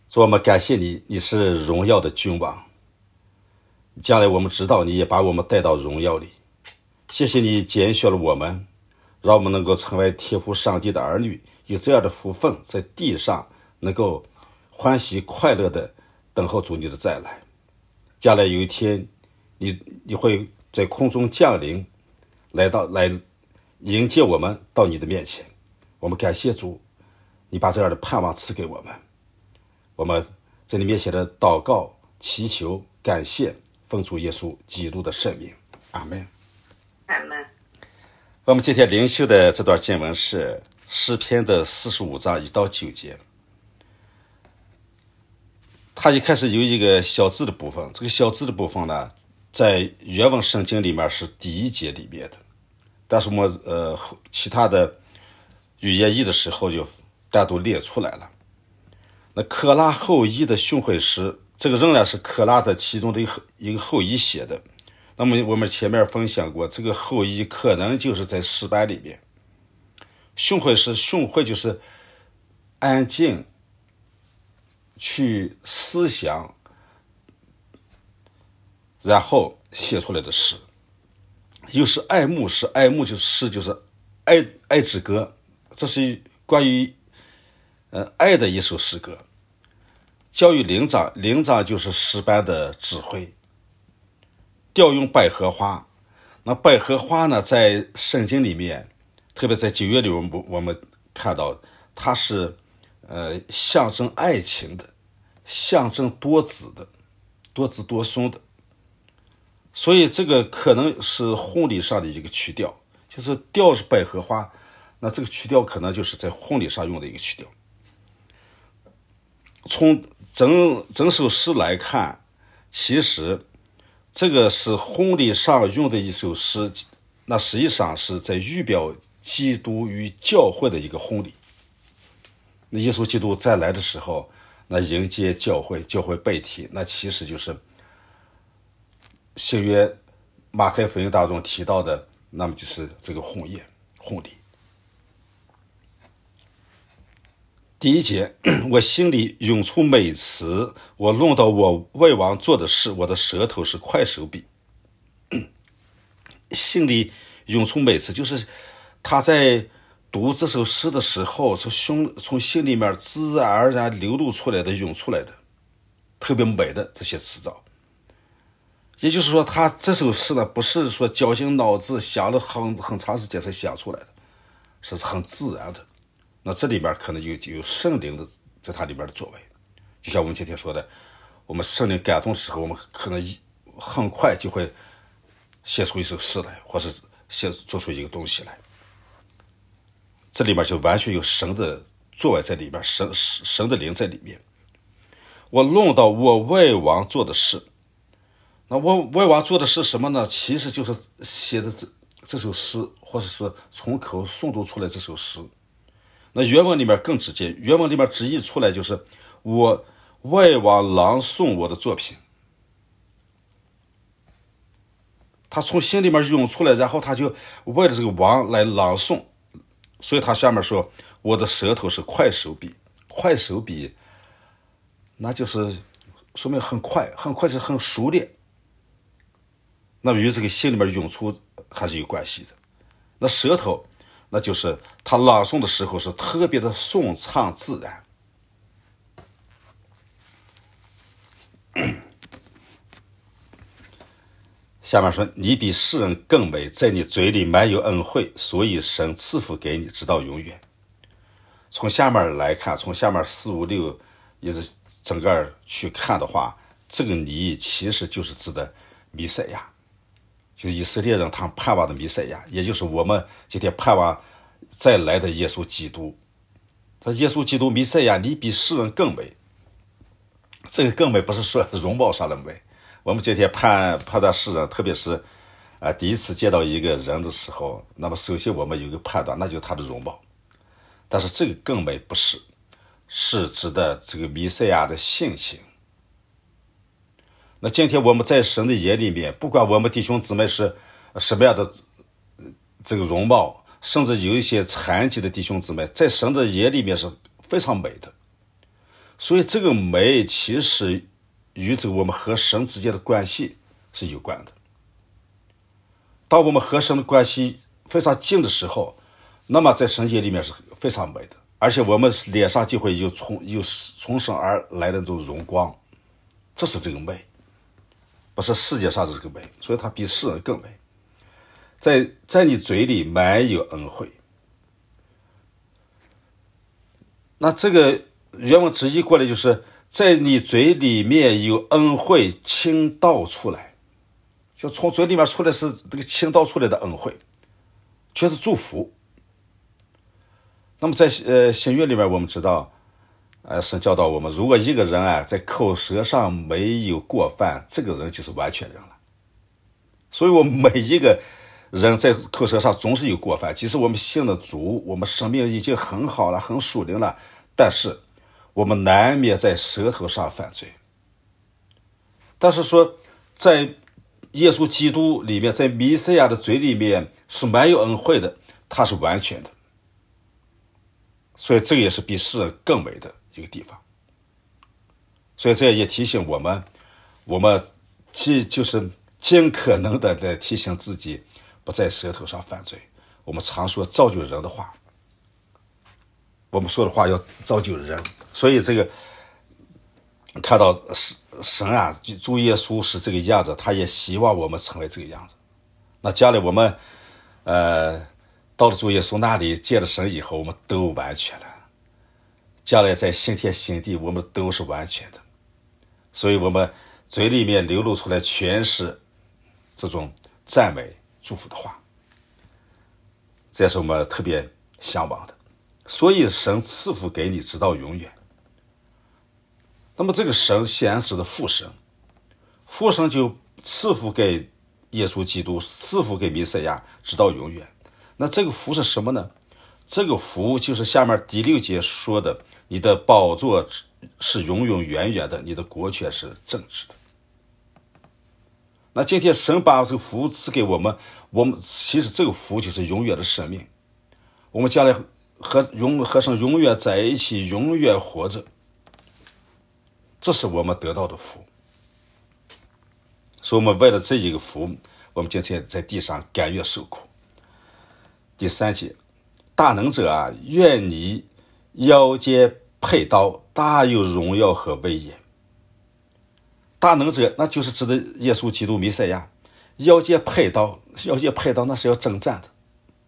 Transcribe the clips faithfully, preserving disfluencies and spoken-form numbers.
主，我们感谢你，你是荣耀的君王。将来我们知道你也把我们带到荣耀里。谢谢你拣选了我们，让我们能够成为天父上帝的儿女，有这样的福分，在地上能够欢喜快乐的等候主你的再来。将来有一天，你你会在空中降临，来到来迎接我们到你的面前。我们感谢主，你把这样的盼望赐给我们。我们在你面前的祷告、祈求、感谢，奉主耶稣基督的圣名，阿们。 阿们。 我们今天灵修的这段经文是诗篇的四十五章一到九节。它一开始有一个小字的部分，这个小字的部分呢，在原文圣经里面是第一节里面的，但是我们呃其他的语言译的时候就单独列出来了。那可拉后裔的训诲诗，这个仍然是可拉的其中的一个一个后裔写的。那么我们前面分享过，这个后裔可能就是在诗班里面。训诲诗，训诲就是安静去思想，然后写出来的诗。又是爱慕诗，爱慕就是诗，就是爱爱之歌，这是关于呃爱的一首诗歌。教育灵长，灵长就是诗班的指挥。调用百合花，那百合花呢，在圣经里面，特别在旧约里，我们我们看到它是呃象征爱情的，象征多子的，多子多孙的。所以这个可能是婚礼上的一个曲调，就是调是百合花，那这个曲调可能就是在婚礼上用的一个曲调。从整整首诗来看，其实这个是婚礼上用的一首诗，那实际上是在预表基督与教会的一个婚礼。那耶稣基督再来的时候，那迎接教会，教会被提，那其实就是新约马太福音当中提到的，那么就是这个婚宴婚礼。第一节，我心里涌出美词，我论到我为王做的事，我的舌头是快手笔。心里涌出美词，就是他在读这首诗的时候，从胸从心里面自然而然流露出来的，涌出来的特别美的这些词藻。也就是说，他这首诗呢，不是说绞尽脑汁想了很很长时间才想出来的，是很自然的。那这里面可能有有圣灵的在它里面的作为，就像我们今天说的，我们圣灵感动的时候，我们可能很快就会写出一首诗来，或是写做出一个东西来。这里面就完全有神的作为在里面，神神的灵在里面。我论到我为王做的事，那我为王做的是什么呢？其实就是写的这这首诗，或者是从口诵读出来这首诗。那原文里面更直接，原文里面直译出来就是我为王朗诵我的作品。他从心里面涌出来，然后他就为了这个王来朗诵，所以他下面说我的舌头是快手笔。快手笔那就是说明很快，很快是很熟练，那么与这个心里面涌出还是有关系的。那舌头那就是他朗诵的时候是特别的顺畅自然。下面说，你比世人更美，在你嘴里满有恩惠，所以神赐福给你直到永远。从下面来看，从下面四五六一直整个去看的话，这个你其实就是指的弥赛亚，就是以色列人他们盼望的弥赛亚，也就是我们今天盼望再来的耶稣基督。这耶稣基督弥赛亚，你比世人更美。这个更美不是说容貌上的美，我们今天判判断世人，特别是呃第一次见到一个人的时候，那么首先我们有一个判断，那就是他的容貌。但是这个更美不是，是指的这个弥赛亚的性情。那今天我们在神的眼里面，不管我们弟兄姊妹是什么样的这个容貌，甚至有一些残疾的弟兄姊妹，在神的眼里面是非常美的。 所以这个美其实与这个我们和神之间的关系是有关的。当我们和神的关系非常近的时候，那么在神界里面是非常美的，而且我们脸上就会有从有从神而来的那种荣光，这是这个美，不是世界上的这个美，所以它比世人更美。在在你嘴里满有恩惠，那这个原文直译过来就是在你嘴里面有恩惠倾倒出来，就从嘴里面出来是这个倾倒出来的恩惠，全是祝福。那么在呃新约里面我们知道，呃神教导我们，如果一个人啊在口舌上没有过犯，这个人就是完全人了。所以我们每一个人在口舌上总是有过犯，即使我们信了主，我们生命已经很好了，很属灵了，但是我们难免在舌头上犯罪。但是说在耶稣基督里面，在弥赛亚的嘴里面是满有恩惠的，他是完全的，所以这个也是比世人更美的一个地方。所以这也提醒我们，我们既就是尽可能的在提醒自己不在舌头上犯罪。我们常说造就人的话，我们说的话要造就人，所以这个看到神啊，主耶稣是这个样子，他也希望我们成为这个样子。那将来我们呃到了主耶稣那里见了神以后，我们都完全了，将来在新天新地我们都是完全的。所以我们嘴里面流露出来全是这种赞美祝福的话，这也是我们特别向往的。所以神赐福给你直到永远。那么这个神显然指的父神，父神就赐福给耶稣基督，赐福给弥赛亚直到永远。那这个福是什么呢？这个福就是下面第六节说的，你的宝座是永永远远的，你的国权是正直的。那今天神把这个福赐给我们，我们其实这个福就是永远的生命，我们将来和永和神永远在一起，永远活着，这是我们得到的福。所以我们为了这一个福，我们今天在地上甘愿受苦。第三节，大能者啊，愿你腰间佩刀，大有荣耀和威严。大能者那就是指的耶稣基督弥赛亚，腰间佩刀，腰间佩刀那是要征战的。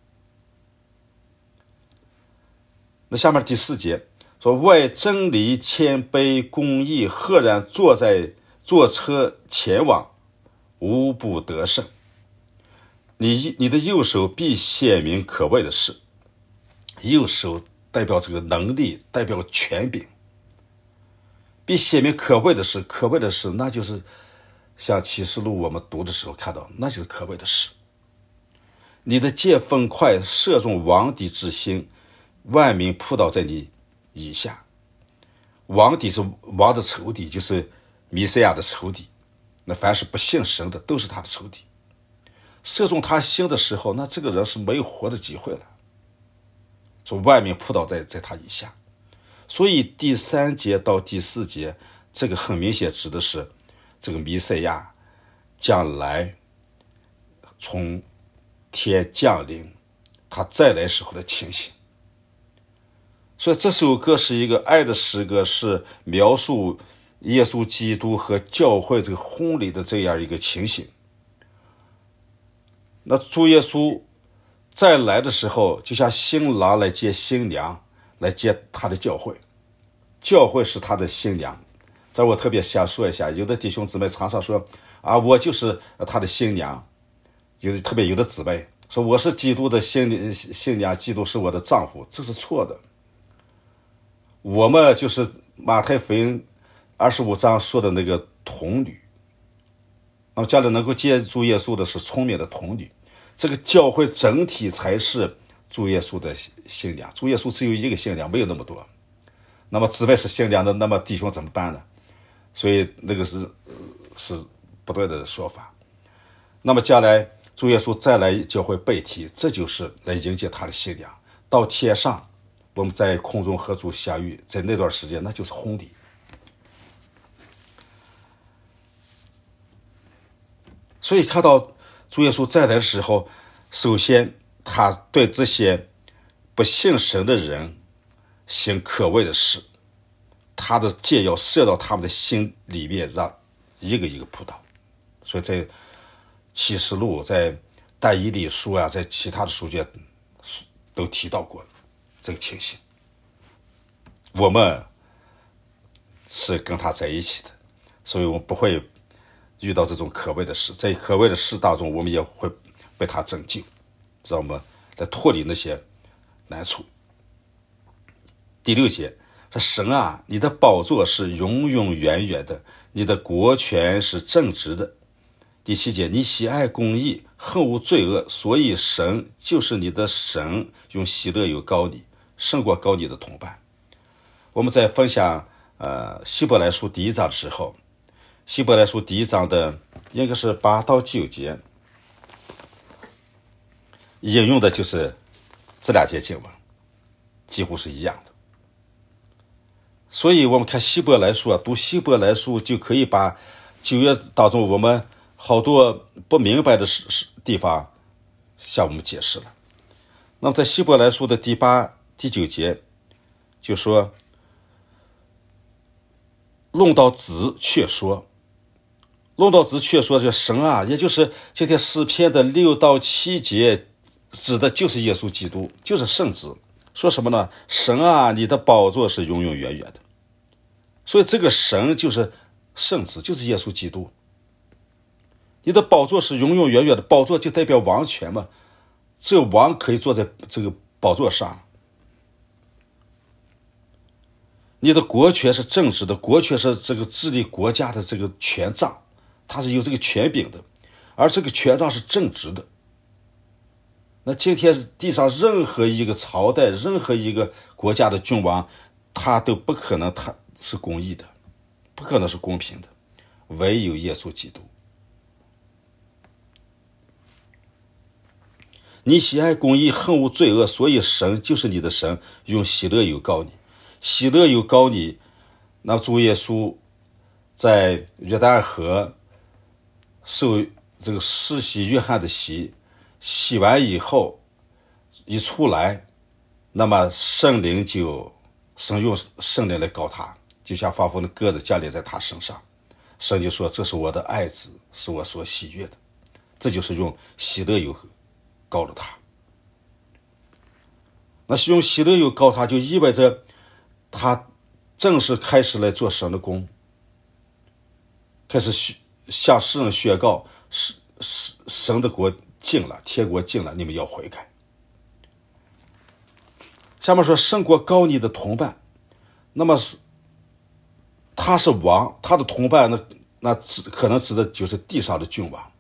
那下面第四节说，为真理谦卑公义赫然坐在坐车前往，无不得胜。你你的右手必显明可畏的事，右手代表这个能力，代表权柄，必显明可畏的事。可畏的事那就是像启示录我们读的时候看到，那就是可畏的事。你的箭分快，射中王敌之心，万民扑倒在你以下。王敌是王的仇敌，就是弥赛亚的仇敌，那凡是不信神的都是他的仇敌。射中他心的时候，那这个人是没有活的机会了，说万民扑倒在在他以下。所以第三节到第四节，这个很明显指的是这个弥赛亚将来从天降临，他再来时候的情形。所以这首歌是一个爱的诗歌，是描述耶稣基督和教会这个婚礼的这样一个情形。那主耶稣再来的时候，就像新郎来接新娘，来接他的教会，教会是他的新娘。这我特别想说一下，有的弟兄姊妹常常说啊，我就是他的新娘，有的特别有的姊妹说我是基督的新新娘，基督是我的丈夫，这是错的。我们就是马太福音二十五章说的那个童女，那么将来能够接主耶稣的是聪明的童女，这个教会整体才是主耶稣的新娘。主耶稣只有一个新娘，没有那么多。那么姊妹是新娘的，那么弟兄怎么办呢？所以那个是是不对的说法。那么将来主耶稣再来教会被提，这就是来迎接他的新娘。到天上我们在空中和主相遇，在那段时间那就是婚礼， 所以看到主耶稣再来的时候，首先他对这些不信神的人行可畏的事，他的箭要射到他们的心里面，让一个一个扑倒。所以在启示录，在但以理书啊，在其他的书卷都提到过这个情形。我们是跟他在一起的，所以我们不会遇到这种可畏的事，在可畏的事当中，我们也会被他拯救，让我们来脱离那些难处。第六节说，神啊，你的宝座是永永远远的，你的国权是正直的。第七节，你喜爱公义，恨恶罪恶，所以神就是你的神，用喜乐油膏你，胜过膏你的同伴。我们在分享呃希伯来书第一章的时候，希伯来书第一章的应该是八到九节，引用的就是这两节经文，几乎是一样的。所以我们看希伯来书啊，读希伯来书就可以把旧约当中我们好多不明白的地方向我们解释了。那么在希伯来书的第八、第九节就说，论到子却说，论到子却说，这神啊，也就是今天诗篇的六到七节指的就是耶稣基督，就是圣子。说什么呢？神啊，你的宝座是永永远远的。所以这个神就是圣子，就是耶稣基督。你的宝座是永永远远的，宝座就代表王权嘛，这个王可以坐在这个宝座上。你的国权是正直的，国权是这个治理国家的这个权杖，它是有这个权柄的，而这个权杖是正直的。那今天地上任何一个朝代，任何一个国家的君王，他都不可能他是公义的，不可能是公平的，唯有耶稣基督。你喜爱公义，恨恶罪恶，所以神就是你的神，用喜乐油膏你。喜乐油膏你，那主耶稣在约旦河受这个施洗约翰的洗，洗完以后一出来，那么圣灵就神用圣灵来膏他，就像仿佛的鸽子降临在他身上。神就说，这是我的爱子，是我所喜悦的。这就是用喜乐油膏了他。那是用喜乐油膏他，就意味着他正式开始来做神的工，开始向世人宣告神的国近了，天国近了，你们要悔改。下面说，胜过膏你的同伴，那么是他是王，他的同伴那那可能指的就是地上的君王。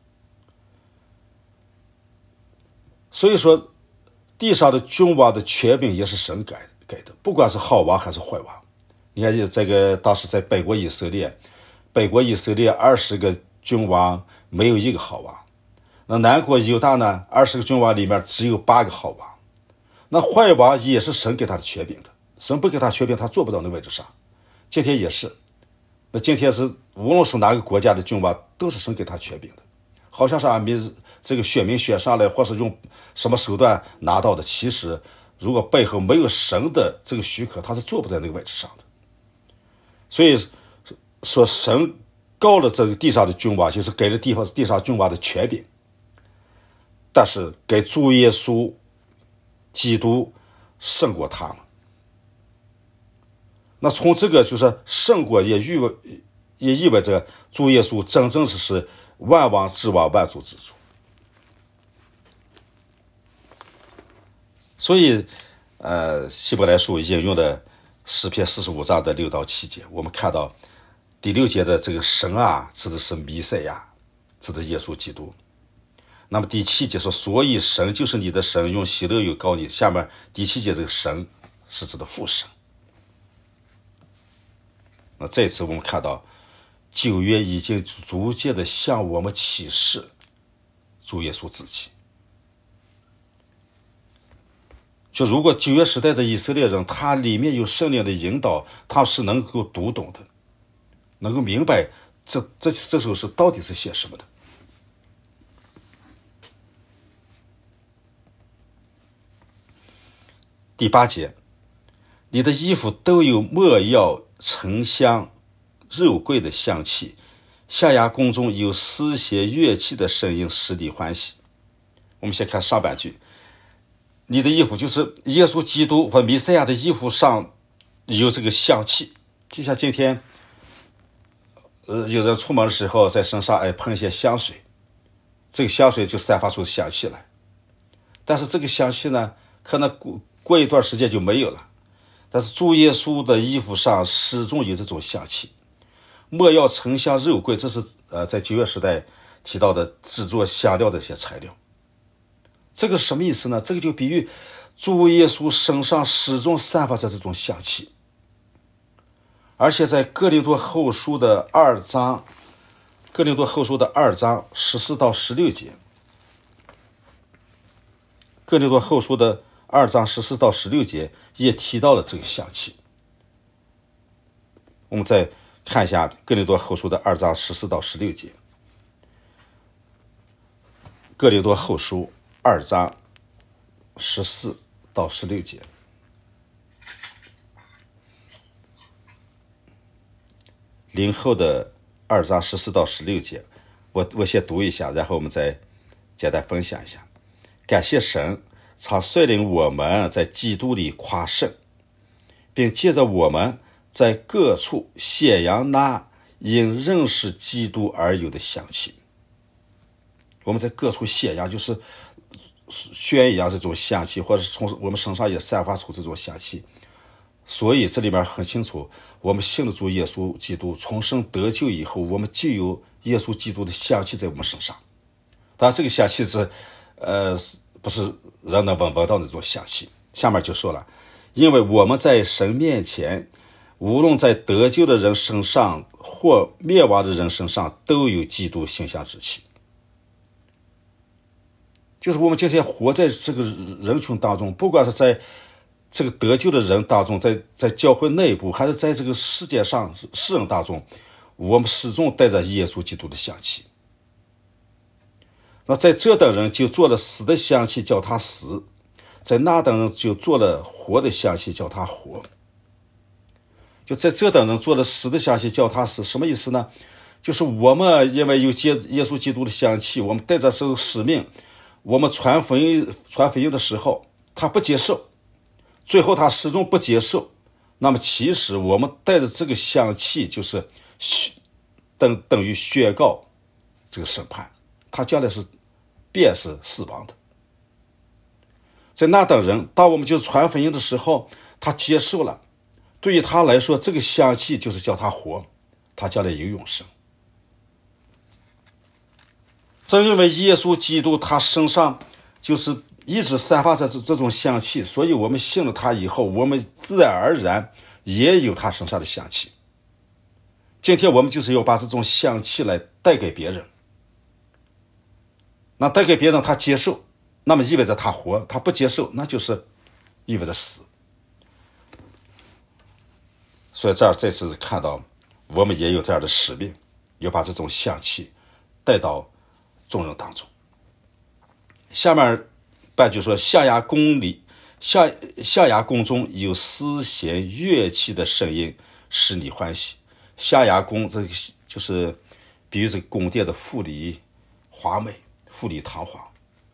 所以说地上的君王的权柄也是神改的给的，不管是好王还是坏王。你看这个当时在北国以色列，北国以色列二十个君王没有一个好王，那南国犹大呢，二十个君王里面只有八个好王。那坏王也是神给他的权柄的，神不给他权柄，他坐不到那位置上。今天也是，那今天是无论是哪个国家的君王，都是神给他权柄的，好像是俺们这个选民选上来，或是用什么手段拿到的，其实如果背后没有神的这个许可，他是坐不在那个位置上的。所以说神高了这个地上的君王，就是给了地方地上君王的权柄，但是给主耶稣基督胜过他们。那从这个就是胜过也意味也意味着主耶稣真正是是万王之王，万主之主。所以呃希伯来书引用的诗篇四十五章的六到七节，我们看到第六节的这个神啊，指的是弥赛亚，指的耶稣基督。那么第七节说，所以神就是你的神，用喜乐油膏你。下面第七节这个神是指的父神。那这次我们看到旧约已经逐渐的向我们启示主耶稣自己。就如果旧约时代的以色列人，他里面有圣灵的引导，他是能够读懂的，能够明白这这这首诗到底是写什么的。 第八节，你的衣服都有没药、沉香、肉桂的香气，象牙宫中有丝弦乐器的声音，使你欢喜。我们先看上半句，你的衣服就是耶稣基督和弥赛亚的衣服上有这个香气，就像今天呃，有人出门的时候在身上哎喷一些香水，这个香水就散发出香气来，但是这个香气呢可能过过一段时间就没有了，但是主耶稣的衣服上始终有这种香气。没药、沉香、肉桂，这是呃在旧约时代提到的制作香料的一些材料。这个什么意思呢？这个就比喻主耶稣身上始终散发着这种香气。而且在哥林多后书的二章，哥林多后书的二章十四到十六节，哥林多后书的二章十四到十六节也提到了这个香气。我们再看一下哥林多后书的二章十四到十六节，哥林多后书二章十四到十六节。零后的二章十四到十六节，我我先读一下，然后我们再简单分享一下。感谢神，常率领我们在基督里夸胜，并借着我们在各处显扬那因认识基督而有的香气。我们在各处显扬，就是宣扬这种香气，或者是从我们身上也散发出这种香气。所以这里面很清楚，我们信了主耶稣基督，重生得救以后，我们就有耶稣基督的香气在我们身上。当然这个香气是呃不是人能闻闻到那种香气。下面就说了，因为我们在神面前，无论在得救的人身上或灭亡的人身上，都有基督馨香之气。就是我们今天活在这个人群当中，不管是在这个得救的人当中，在在教会内部，还是在这个世界上世人当中，我们始终带着耶稣基督的香气。那在这等人就做了死的香气，叫他死；在那等人就做了活的香气，叫他活。就在这等人做了死的香气，叫他死，什么意思呢？就是我们因为有耶稣基督的香气，我们带着这个使命，我们传福音传福音的时候，他不接受，最后他始终不接受，那么其实我们带着这个香气，就是等等于宣告这个审判，他将来是便是死亡的。在那等人，当我们就传福音的时候，他接受了，对于他来说，这个香气就是叫他活，他将来有永生。正因为耶稣基督他身上就是一直散发着这种香气，所以我们信了他以后，我们自然而然也有他身上的香气。今天我们就是要把这种香气来带给别人，那带给别人他接受，那么意味着他活；他不接受，那就是意味着死。所以这儿再次看到我们也有这样的使命，要把这种香气带到众人当中。下面半句说，象牙宫里象象牙宫中有丝弦乐器的声音，使你欢喜。象牙宫这个就是比喻这个宫殿的富丽华美，富丽堂皇。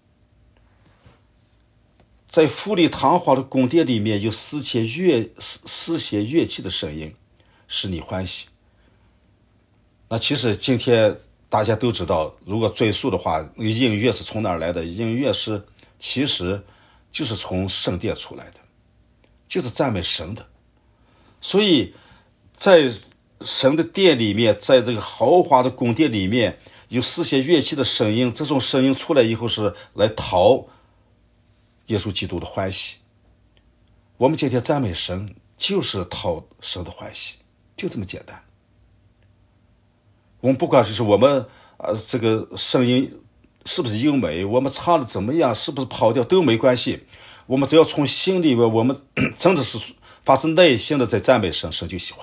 在富丽堂皇的宫殿里面，有丝弦乐丝弦乐器的声音，使你欢喜。那其实今天大家都知道，如果追溯的话，那个音乐是从哪儿来的？音乐是其实就是从圣殿出来的，就是赞美神的。所以在神的殿里面，在这个豪华的宫殿里面，有丝弦乐器的声音，这种声音出来以后是来讨耶稣基督的欢喜。我们今天赞美神就是讨神的欢喜，就这么简单。我们不管是我们呃这个声音是不是优美，我们唱的怎么样，是不是跑调都没关系，我们只要从心里面，我们真的是发自内心的在赞美神，神就喜欢。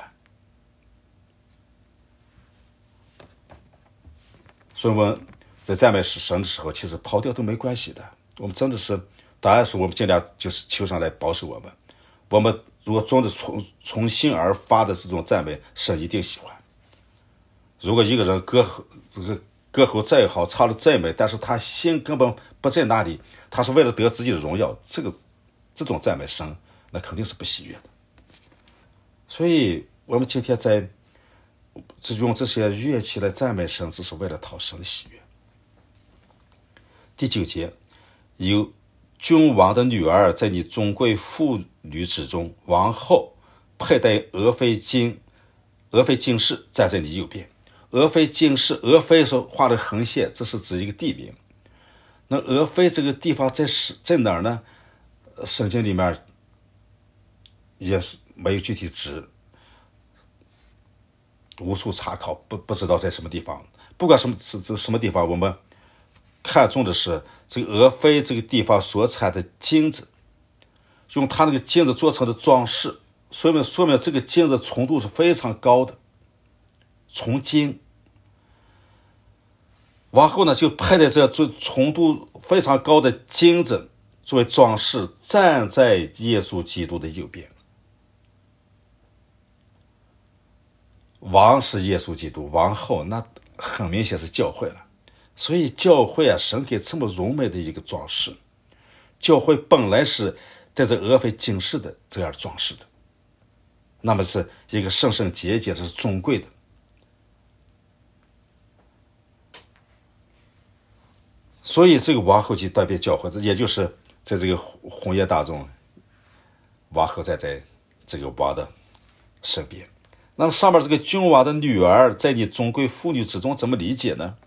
所以我们在赞美神的时候，其实跑调都没关系的。我们真的是，当然是我们尽量就是求上来保守我们。 我们如果装着从从心而发的这种赞美，神一定喜欢。如果一个人歌这个歌喉再好，唱的再美，但是他心根本不在那里，他是为了得自己的荣耀，这个这种赞美神，那肯定是不喜悦的。所以我们今天在用这些乐器来赞美神，只是为了讨神的喜悦。第九节，有君王的女儿在你尊贵妇女之中，王后佩戴俄斐金，俄斐金饰站在你右边。俄斐金饰，俄斐是画的横线，这是指一个地名。那俄斐这个地方在在哪儿呢？圣经里面也是没有具体指，无处查考，不不知道在什么地方。不管什么是这什么地方，我们看重的是这个俄斐这个地方所产的金子，用它那个金子做成的装饰，说明说明这个金子纯度是非常高的，纯金。王后呢就佩戴这纯度非常高的金子作为装饰，站在耶稣基督的右边。王是耶稣基督，王后那很明显是教会了。所以教会啊，神给这么荣美的一个装饰，教会本来是带着俄斐金饰的这样装饰的，那么是一个圣圣洁洁，这是尊贵的。所以这个王后就代表教会，也就是在这个婚宴当中，王后在在这个王的身边。那么上面这个君王的女儿在你尊贵妇女之中，怎么理解呢？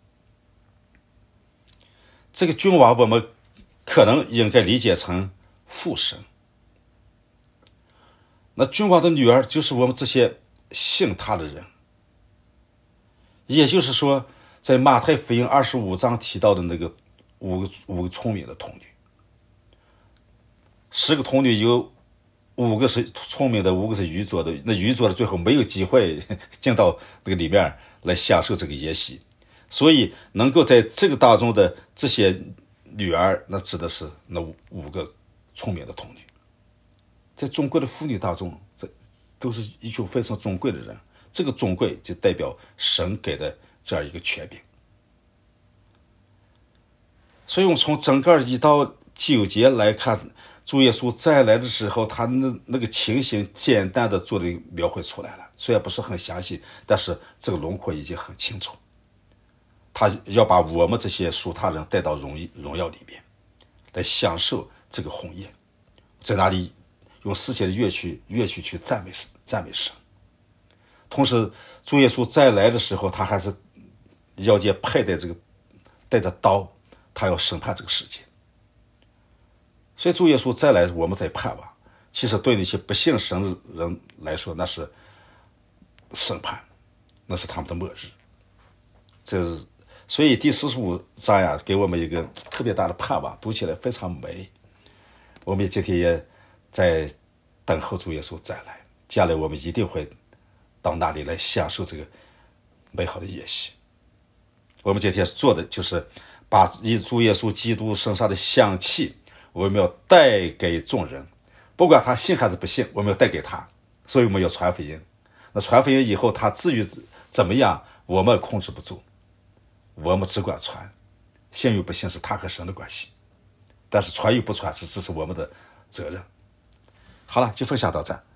这个君王我们可能应该理解成父神。那君王的女儿就是我们这些信他的人。也就是说，在马太福音二十五章提到的那个五个五个聪明的童女，十个童女有五个是聪明的，五个是愚拙的。那愚拙的最后没有机会进到那个里面来享受这个筵席，所以能够在这个当中的这些女儿，那指的是那五个聪明的童女。在尊贵的妇女当中，这都是一群非常尊贵的人。这个尊贵就代表神给的这样一个权柄。所以我们从整个一到九节来看，主耶稣再来的时候，他那那个情形简单的做了描绘出来了，虽然不是很详细，但是这个轮廓已经很清楚。他要把我们这些属他人带到荣荣耀里面，来享受这个婚宴，在那里用世界的乐曲乐曲去赞美赞美神。同时主耶稣再来的时候，他还是腰间佩戴这个带着刀，他要审判这个世界。所以主耶稣再来，我们在盼望，其实对那些不信神的人来说，那是审判，那是他们的末日。这是所以第四十五章呀，给我们一个特别大的盼望，读起来非常美。我们今天也在等候主耶稣再来，将来我们一定会到那里来享受这个美好的宴席。我们今天做的就是把主耶稣基督身上的香气，我们要带给众人，不管他信还是不信，我们要带给他。所以我们要传福音。那传福音以后，他至于怎么样，我们控制不住，我们只管传。信与不信是他和神的关系，但是传与不传是这是我们的责任。好了，就分享到这。